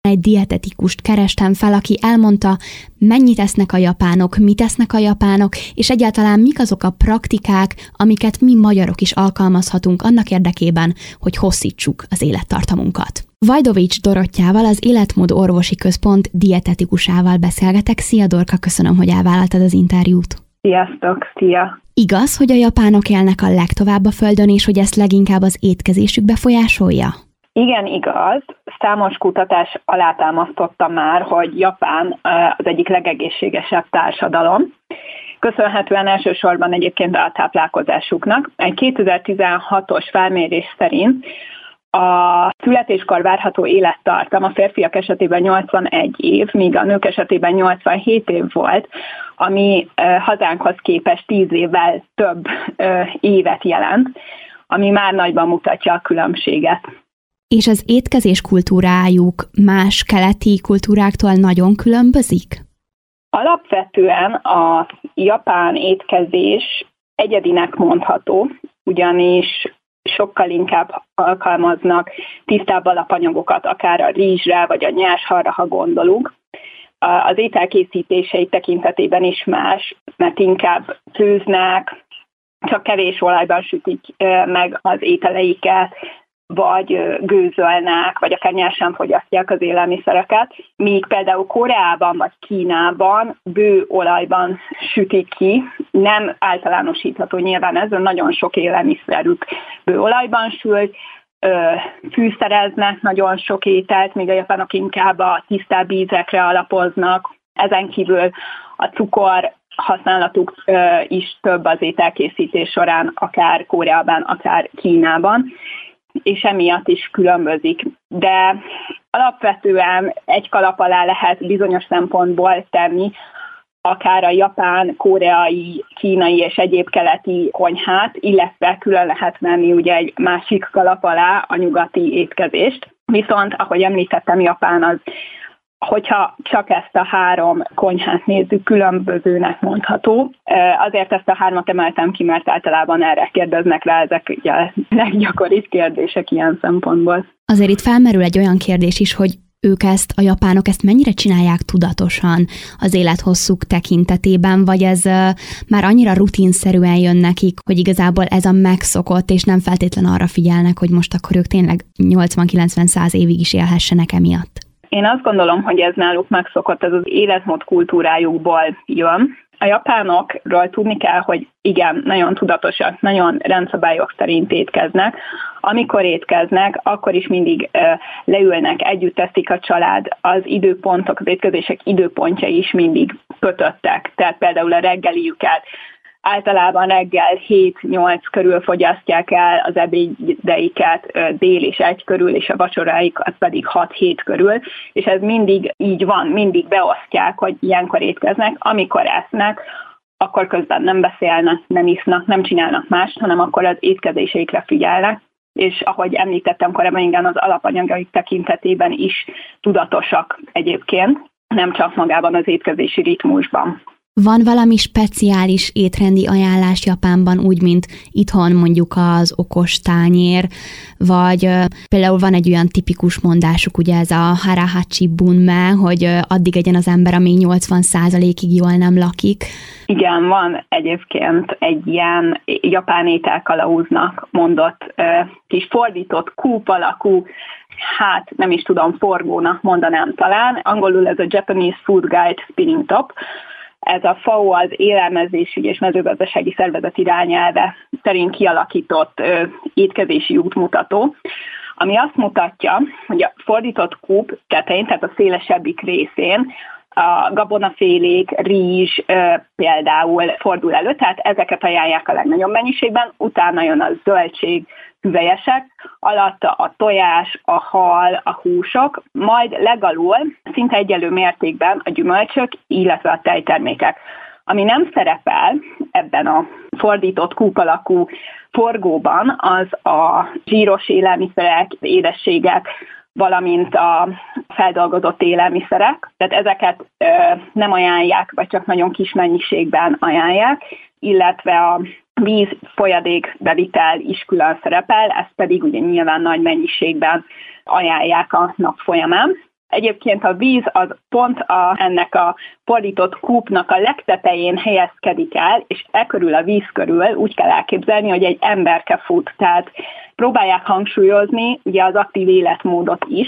Egy dietetikust kerestem fel, aki elmondta, mennyit esznek a japánok, mit esznek a japánok, és egyáltalán mik azok a praktikák, amiket mi magyarok is alkalmazhatunk annak érdekében, hogy hosszítsuk az élettartamunkat. Vajdovics Dorottyával, az Életmód Orvosi Központ dietetikusával beszélgetek. Szia Dorka, köszönöm, hogy elvállaltad az interjút. Sziasztok, szia! Igaz, hogy a japánok élnek a legtovább a Földön, és hogy ezt leginkább az étkezésük befolyásolja? Igen, igaz. Számos kutatás alátámasztotta már, hogy Japán az egyik legegészségesebb társadalom. Köszönhetően elsősorban egyébként a táplálkozásuknak. Egy 2016-os felmérés szerint a születéskor várható élettartam a férfiak esetében 81 év, míg a nők esetében 87 év volt, ami hazánkhoz képest 10 évvel több évet jelent, ami már nagyban mutatja a különbséget. És az étkezés kultúrájuk más keleti kultúráktól nagyon különbözik? Alapvetően a japán étkezés egyedinek mondható, ugyanis sokkal inkább alkalmaznak tisztább alapanyagokat, akár a rizsre vagy a nyárshalra, ha gondolunk. Az ételkészítései tekintetében is más, mert inkább főznek, csak kevés olajban sütik meg az ételeiket, vagy gőzölnek, vagy akár nyersen fogyasztják az élelmiszereket, míg például Koreában vagy Kínában bő olajban sütik ki, nem általánosítható nyilván ez, nagyon sok élelmiszerük bő olajban sült, fűszereznek nagyon sok ételt, míg a japánok inkább a tisztább ízekre alapoznak, ezen kívül a cukor használatuk is több az ételkészítés során, akár Koreában, akár Kínában, és emiatt is különbözik. De alapvetően egy kalap alá lehet bizonyos szempontból tenni akár a japán, koreai, kínai és egyéb keleti konyhát, illetve külön lehet venni ugye egy másik kalap alá a nyugati étkezést. Viszont, ahogy említettem, Japán az, hogyha csak ezt a három konyhát nézzük, különbözőnek mondható. Azért ezt a hármat emeltem ki, mert általában erre kérdeznek rá, ezek ugye a leggyakoribb kérdések ilyen szempontból. Azért itt felmerül egy olyan kérdés is, hogy a japánok ezt mennyire csinálják tudatosan az élethosszuk tekintetében, vagy ez már annyira rutinszerűen jön nekik, hogy igazából ez a megszokott, és nem feltétlen arra figyelnek, hogy most akkor ők tényleg 80-90-100 évig is élhessenek emiatt. Én azt gondolom, hogy ez náluk megszokott, ez az életmód kultúrájukból jön. A japánokról tudni kell, hogy igen, nagyon tudatosak, nagyon rendszabályok szerint étkeznek. Amikor étkeznek, akkor is mindig leülnek, együtt teszik a család, az időpontok, az étkezések időpontjai is mindig kötöttek. Tehát például a reggeliüket általában reggel 7-8 körül fogyasztják el, az ebédeiket dél és 1 körül, és a vacsoráikat pedig 6-7 körül, és ez mindig így van, mindig beosztják, hogy ilyenkor étkeznek, amikor esznek, akkor közben nem beszélnek, nem isznak, nem csinálnak mást, hanem akkor az étkezéseikre figyelnek, és ahogy említettem korábban, igen, az alapanyagaik tekintetében is tudatosak egyébként, nem csak magában az étkezési ritmusban. Van valami speciális étrendi ajánlás Japánban, úgy, mint itthon mondjuk az okos tányér, vagy például van egy olyan tipikus mondásuk, ugye ez a harahachi bunme, hogy addig egyen az ember, amíg 80%-ig jól nem lakik. Igen, van egyébként egy ilyen japán ételkalauznak mondott, kis fordított kúp alakú, hát nem is tudom, forgónak mondanám talán. Angolul ez a Japanese Food Guide Spinning Top. Ez a FAO, az Élelmezésügyi és Mezőgazdasági Szervezet irányelve szerint kialakított étkezési útmutató, ami azt mutatja, hogy a fordított kúp tetején, tehát a szélesebbik részén a gabonafélék, rizs például fordul elő, tehát ezeket ajánlják a legnagyobb mennyiségben, utána jön a zöldség, hüvelyesek, alatta a tojás, a hal, a húsok, majd legalul szinte egyenlő mértékben a gyümölcsök, illetve a tejtermékek. Ami nem szerepel ebben a fordított kúp alakú forgóban, az a zsíros élelmiszerek, édességek, valamint a feldolgozott élelmiszerek, tehát ezeket nem ajánlják, vagy csak nagyon kis mennyiségben ajánlják, illetve a víz folyadék bevitel is külön szerepel, ezt pedig ugye nyilván nagy mennyiségben ajánlják a nap folyamán. Egyébként a víz az pont ennek a fordított kúpnak a legtetején helyezkedik el, és körül a víz körül úgy kell elképzelni, hogy egy emberke fut. Tehát próbálják hangsúlyozni ugye az aktív életmódot is,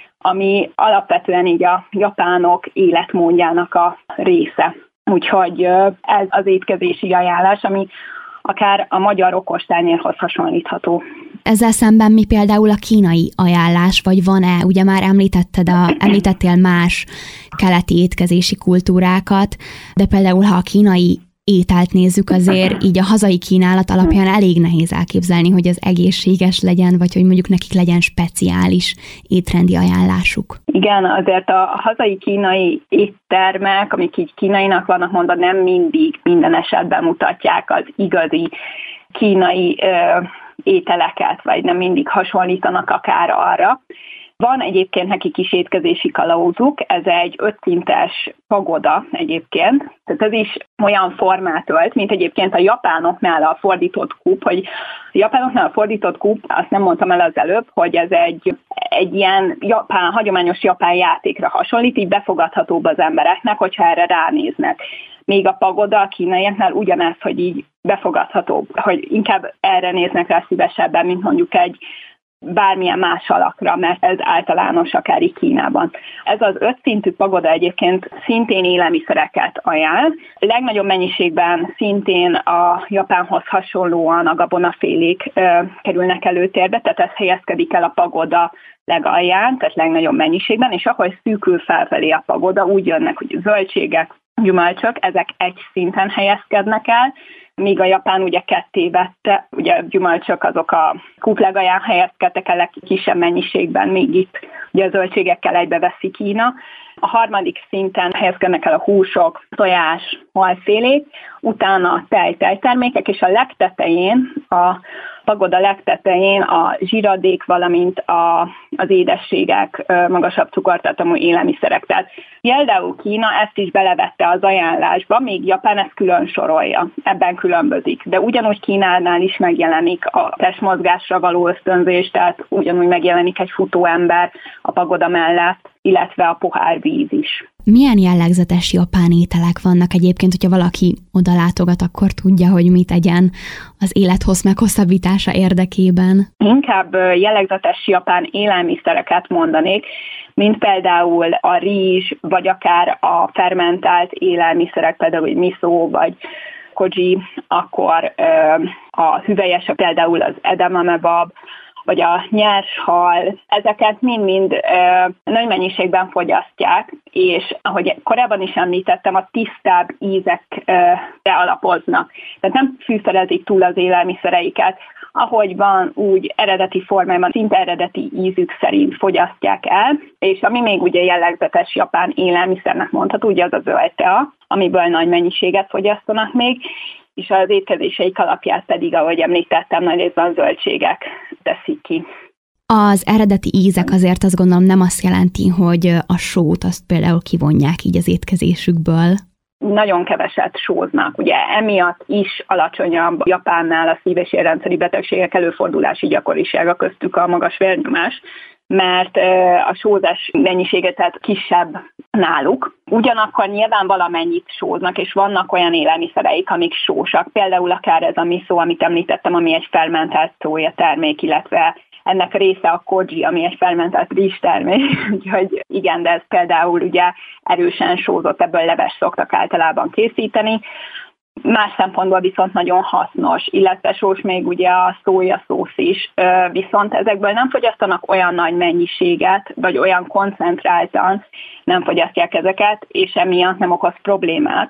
ami alapvetően így a japánok életmódjának a része. Úgyhogy ez az étkezési ajánlás, ami akár a magyar okostányérhoz hasonlítható. Ezzel szemben mi például a kínai ajánlás, vagy van-e, ugye már említettél más keleti étkezési kultúrákat, de például ha a kínai ételt nézzük, azért így a hazai kínálat alapján elég nehéz elképzelni, hogy az egészséges legyen, vagy hogy mondjuk nekik legyen speciális étrendi ajánlásuk. Igen, azért a hazai kínai éttermek, amik így kínainak vannak mondva, nem mindig minden esetben mutatják az igazi kínai ételeket, vagy nem mindig hasonlítanak akár arra. Van egyébként nekik is étkezési kalauzuk, ez egy 5 szintes pagoda egyébként, tehát ez is olyan formát ölt, mint egyébként a japánoknál a fordított kúp, hogy a japánoknál a fordított kúp, azt nem mondtam el az előbb, hogy ez egy ilyen hagyományos japán játékra hasonlít, így befogadhatóbb az embereknek, hogyha erre ránéznek. Még a pagoda a kínaiaknál ugyanez, hogy így befogadhatóbb, hogy inkább erre néznek rá szívesebben, mint mondjuk egy bármilyen más alakra, mert ez általános akár így Kínában. Ez az 5 szintű pagoda egyébként szintén élelmiszereket ajánl. Legnagyobb mennyiségben szintén a Japánhoz hasonlóan a gabonafélék kerülnek előtérbe, tehát ez helyezkedik el a pagoda legalján, tehát legnagyobb mennyiségben, és ahogy szűkül felfelé a pagoda, úgy jönnek, hogy zöldségek, gyümölcsök, ezek egy szinten helyezkednek el, míg a Japán ugye ketté vette, ugye a gyümölcsök azok a kúp legalján helyezkedtek el legkisebb mennyiségben, még itt ugye a zöldségekkel egybeveszi Kína. A harmadik szinten helyezkednek el a húsok, tojás, halfélék, utána a tejtermékek, és a legtetején, a pagoda legtetején a zsíradék, valamint az édességek, magasabb cukortartalmú élelmiszerek. Tehát például Kína ezt is belevette az ajánlásba, még Japán ezt külön sorolja, ebben különbözik. De ugyanúgy Kínánál is megjelenik a testmozgásra való ösztönzés, tehát ugyanúgy megjelenik egy futóember a pagoda mellett, illetve a pohár víz is. Milyen jellegzetes japán ételek vannak egyébként, hogyha valaki oda látogat, akkor tudja, hogy mit tegyen az élethoz meghosszabbítása érdekében? Inkább jellegzetes japán élelmiszereket mondanék, mint például a rizs, vagy akár a fermentált élelmiszerek, például miso, vagy koji, akkor a hüvelyesek, például az edamamebab, vagy a nyers hal, ezeket mind-mind nagy mennyiségben fogyasztják, és ahogy korábban is említettem, a tisztább ízekre alapoznak. Tehát nem fűszerezik túl az élelmiszereiket, ahogy van, úgy eredeti formájában, szinte eredeti ízük szerint fogyasztják el, és ami még ugye jellegzetes japán élelmiszernek mondható, ugye az a zöld tea, amiből nagy mennyiséget fogyasztanak még, és az étkezéseik alapját pedig, ahogy említettem, nagy részben a zöldségek teszik ki. Az eredeti ízek azért azt gondolom nem azt jelenti, hogy a sót azt például kivonják így az étkezésükből. Nagyon keveset sóznak. Ugye emiatt is alacsonyabb Japánnál a szív- és érrendszeri betegségek előfordulási gyakorisága, köztük a magas vérnyomás, mert a sózás mennyisége tehát kisebb náluk. Ugyanakkor nyilván valamennyit sóznak, és vannak olyan élelmiszereik, amik sósak. Például akár ez a miso, amit említettem, ami egy fermentált szója termék, illetve ennek része a koji, ami egy fermentált rizs termék. Úgyhogy igen, de ez például ugye erősen sózott, ebből leves szoktak általában készíteni. Más szempontból viszont nagyon hasznos, illetve sós még ugye a szójaszósz is, viszont ezekből nem fogyasztanak olyan nagy mennyiséget, vagy olyan koncentráltan nem fogyasztják ezeket, és emiatt nem okoz problémát.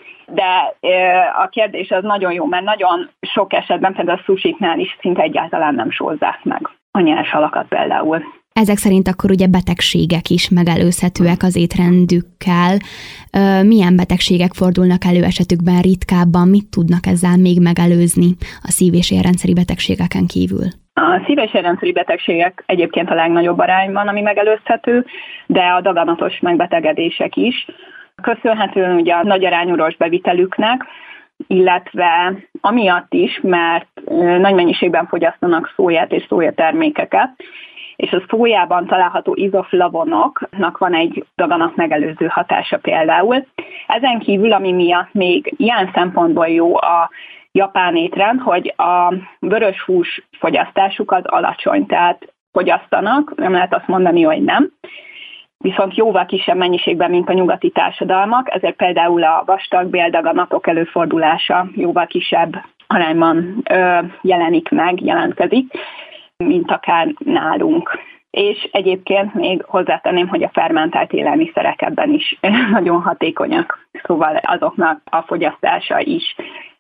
De a kérdés az nagyon jó, mert nagyon sok esetben, például a sushiknál is szinte egyáltalán nem sózzák meg a nyers halakat például. Ezek szerint akkor ugye betegségek is megelőzhetőek az étrendükkel. Milyen betegségek fordulnak elő esetükben ritkábban? Mit tudnak ezzel még megelőzni a szív- és érrendszeri betegségeken kívül? A szív- és érrendszeri betegségek egyébként a legnagyobb arányban, ami megelőzhető, de a daganatos megbetegedések is. Köszönhetően ugye a nagy arányú rostbevitelüknek, illetve amiatt is, mert nagy mennyiségben fogyasztanak szóját és szójatermékeket, és a szójában található izoflavonoknak van egy daganat megelőző hatása például. Ezen kívül, ami miatt még ilyen szempontból jó a japán étrend, hogy a vörös hús fogyasztásuk az alacsony, tehát fogyasztanak, nem lehet azt mondani, hogy nem. Viszont jóval kisebb mennyiségben, mint a nyugati társadalmak, ezért például a vastag béldaganatok előfordulása jóval kisebb arányban jelentkezik, mint akár nálunk. És egyébként még hozzátenném, hogy a fermentált élelmiszerek ebben is nagyon hatékonyak, szóval azoknak a fogyasztása is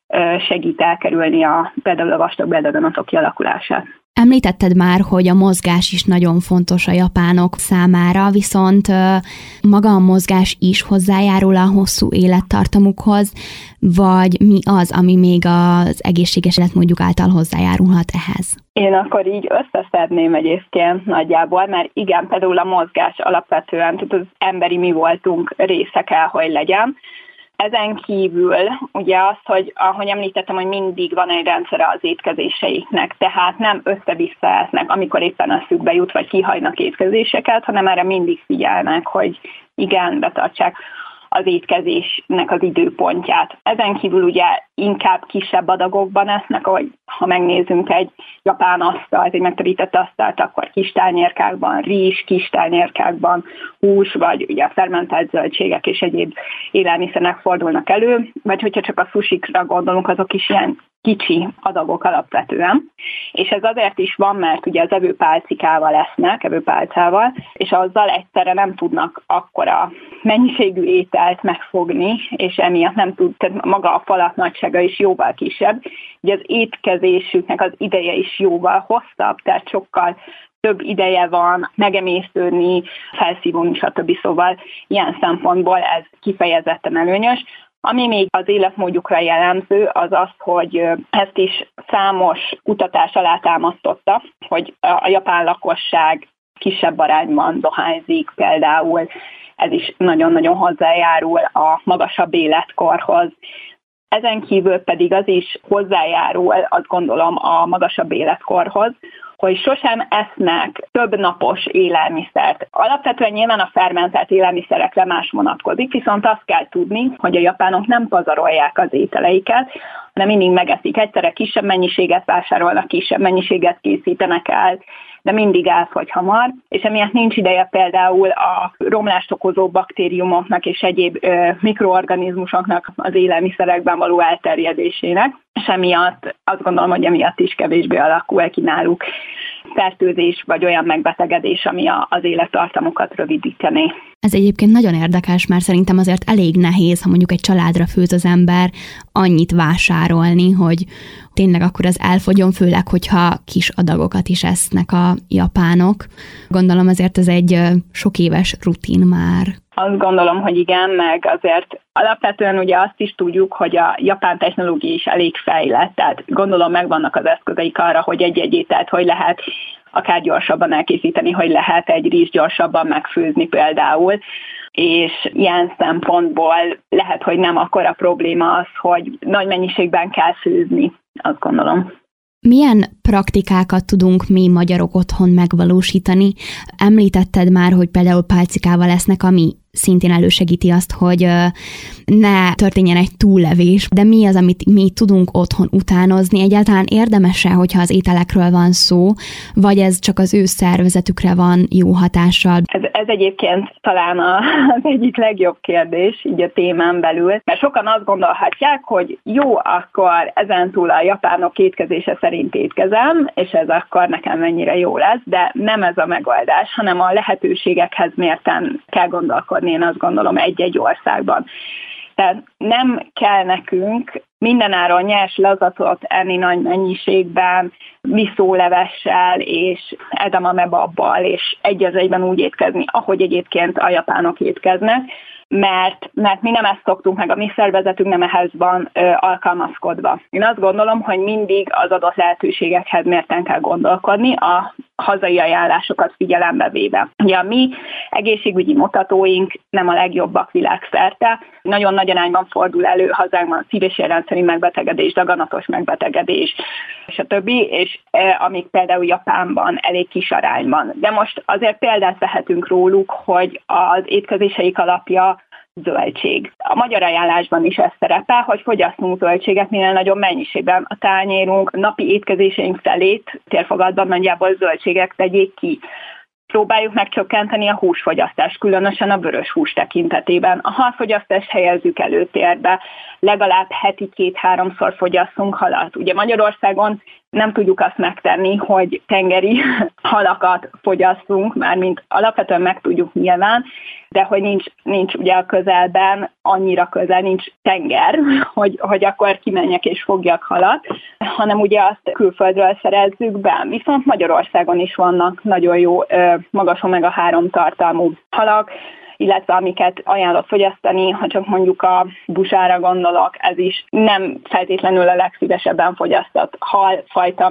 segít elkerülni például a vastag béldaganatok kialakulását. Említetted már, hogy a mozgás is nagyon fontos a japánok számára, viszont maga a mozgás is hozzájárul a hosszú élettartamukhoz, vagy mi az, ami még az egészséges életmódjuk által hozzájárulhat ehhez? Én akkor így összeszedném egyébként nagyjából, mert igen, például a mozgás alapvetően, tehát az emberi mi voltunk része kell, hogy legyen. Ezen kívül ugye az, hogy ahogy említettem, hogy mindig van egy rendszere az étkezéseiknek, tehát nem össze-vissza esznek, amikor éppen eszükbe jut, vagy kihagynak étkezéseket, hanem erre mindig figyelnek, hogy igen, betartsák az étkezésnek az időpontját. Ezen kívül ugye inkább kisebb adagokban esznek, ahogy ha megnézzünk egy japán asztalt, egy megterített asztalt, akkor kis tányérkákban, rizs, kis tányérkákban, hús, vagy ugye a fermentált zöldségek és egyéb élelmiszerek fordulnak elő, vagy hogyha csak a sushikra gondolunk, azok is ilyen kicsi adagok alapvetően. És ez azért is van, mert ugye az evőpálcikával esznek, evőpálcával, és azzal egyszerre nem tudnak akkora mennyiségű ételt megfogni, és emiatt nem tud, tehát maga a falat nagysága is jóval kisebb. Ugye az étkezésüknek az ideje is jóval hosszabb, tehát sokkal több ideje van megemésztődni, felszívódni, stb. Szóval ilyen szempontból ez kifejezetten előnyös. Ami még az életmódjukra jellemző, az az, hogy ezt is számos kutatás alátámasztotta, hogy a japán lakosság kisebb arányban dohányzik például, ez is nagyon-nagyon hozzájárul a magasabb életkorhoz. Ezen kívül pedig az is hozzájárul, azt gondolom, a magasabb életkorhoz, hogy sosem esznek több napos élelmiszert. Alapvetően nyilván a fermentált élelmiszerekre más vonatkozik, viszont azt kell tudni, hogy a japánok nem pazarolják az ételeiket, hanem mindig megeszik. Egyszerre kisebb mennyiséget vásárolnak, kisebb mennyiséget készítenek el, de mindig elfogy hamar, és emiatt nincs ideje például a romlást okozó baktériumoknak és egyéb mikroorganizmusoknak az élelmiszerekben való elterjedésének, és emiatt azt gondolom, hogy emiatt is kevésbé alakul ki náluk fertőzés vagy olyan megbetegedés, ami az élettartamukat rövidítené. Ez egyébként nagyon érdekes, mert szerintem azért elég nehéz, ha mondjuk egy családra főz az ember, annyit vásárolni, hogy tényleg akkor az elfogjon, főleg, hogyha kis adagokat is esznek a japánok. Gondolom azért ez egy sok éves rutin már. Azt gondolom, hogy igen, meg azért alapvetően ugye azt is tudjuk, hogy a japán technológia is elég fejlett, tehát gondolom megvannak az eszközeik arra, hogy egy-egy ételt hogy lehet akár gyorsabban elkészíteni, hogy lehet egy rizs gyorsabban megfőzni például, és ilyen szempontból lehet, hogy nem akkora probléma az, hogy nagy mennyiségben kell főzni, azt gondolom. Milyen praktikákat tudunk mi magyarok otthon megvalósítani? Említetted már, hogy például pálcikával esznek, ami szintén elősegíti azt, hogy ne történjen egy túllevés, de mi az, amit mi tudunk otthon utánozni? Egyáltalán érdemes-e, hogyha az ételekről van szó, vagy ez csak az ő szervezetükre van jó hatással? Ez egyébként talán az egyik legjobb kérdés így a témán belül, mert sokan azt gondolhatják, hogy jó, akkor ezentúl a japánok étkezése szerint étkezem, és ez akkor nekem mennyire jó lesz, de nem ez a megoldás, hanem a lehetőségekhez mérten kell gondolkodni, én azt gondolom, egy-egy országban. Tehát nem kell nekünk mindenáron nyers lazatot enni nagy mennyiségben, viszólevessel és edamamebabbal, és egy az egyben úgy étkezni, ahogy egyébként a japánok étkeznek, mert mi nem ezt szoktunk meg, a mi szervezetünk nem ehhez van alkalmazkodva. Én azt gondolom, hogy mindig az adott lehetőségekhez mérten kell gondolkodni. A hazai ajánlásokat figyelembe véve. Ugye a mi egészségügyi mutatóink nem a legjobbak világszerte. Nagyon nagy arányban fordul elő hazánkban szív- és érrendszeri megbetegedés, daganatos megbetegedés, és a többi, és amik például Japánban elég kis arányban. De most azért példát vehetünk róluk, hogy az étkezéseik alapja zöldség. A magyar ajánlásban is ez szerepel, hogy fogyasszunk zöldséget minél nagyobb mennyiségben. A tányérunk, napi étkezéseink felét térfogatban nagyjából zöldségek tegyék ki. Próbáljuk meg csökkenteni a húsfogyasztást, különösen a vörös hús tekintetében. A halfogyasztást helyezzük előtérbe, legalább heti 2-3-szor fogyasszunk halat. Ugye Magyarországon nem tudjuk azt megtenni, hogy tengeri halakat fogyasszunk, mármint alapvetően meg tudjuk nyilván, de hogy nincs ugye a közelben, annyira közel, nincs tenger, hogy akkor kimenjek és fogjak halat, hanem ugye azt külföldről szerezzük be. Viszont Magyarországon is vannak nagyon jó magas omega-3 tartalmú halak, illetve amiket ajánlott fogyasztani, ha csak mondjuk a busára gondolok, ez is nem feltétlenül a legszívesebben fogyasztott halfajta,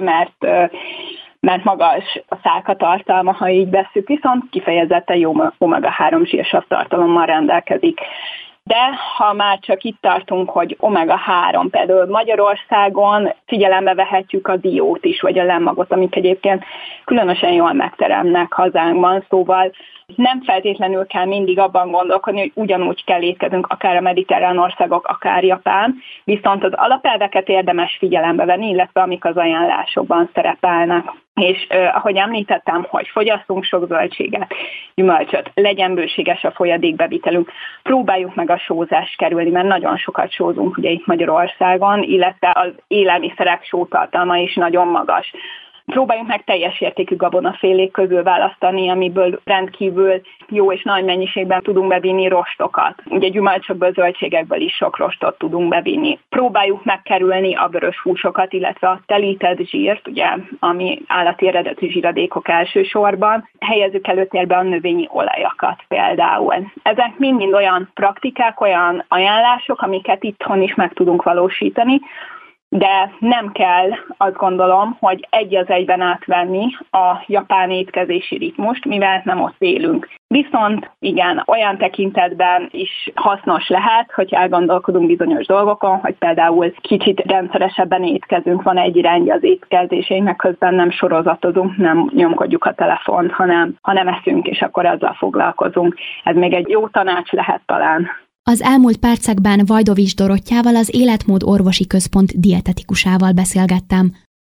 mert magas a szálkatartalma, ha így vesszük, viszont kifejezetten jó omega-3 zsírsav tartalommal rendelkezik. De ha már csak itt tartunk, hogy omega-3, például Magyarországon figyelembe vehetjük a diót is, vagy a lemmagot, amik egyébként különösen jól megteremnek hazánkban, szóval nem feltétlenül kell mindig abban gondolkodni, hogy ugyanúgy kell étkezünk, akár a mediterrán országok, akár Japán, viszont az alapelveket érdemes figyelembe venni, illetve amik az ajánlásokban szerepelnek. És ahogy említettem, hogy fogyasszunk sok zöldséget, gyümölcsöt, legyen bőséges a folyadékbevitelünk, próbáljuk meg a sózást kerülni, mert nagyon sokat sózunk ugye itt Magyarországon, illetve az élelmiszerek sótartalma is nagyon magas. Próbáljunk meg teljes értékű gabonafélék közül választani, amiből rendkívül jó és nagy mennyiségben tudunk bevinni rostokat. Ugye gyümölcsökből, zöldségekből is sok rostot tudunk bevinni. Próbáljuk megkerülni a vörös húsokat, illetve a telített zsírt, ugye, ami állati eredetű zsíradékok elsősorban. Helyezzük előtérbe a növényi olajakat például. Ezek mind olyan praktikák, olyan ajánlások, amiket itthon is meg tudunk valósítani, de nem kell, azt gondolom, hogy egy az egyben átvenni a japán étkezési ritmust, mivel nem ott élünk. Viszont igen, olyan tekintetben is hasznos lehet, hogy elgondolkodunk bizonyos dolgokon, hogy például kicsit rendszeresebben étkezünk, van egy irányja az étkezéseinknek, közben nem sorozatozunk, nem nyomkodjuk a telefont, hanem eszünk, és akkor azzal foglalkozunk. Ez még egy jó tanács lehet talán. Az elmúlt percekben Vajdovics Dorottyával, az Életmód Orvosi Központ dietetikusával beszélgettem.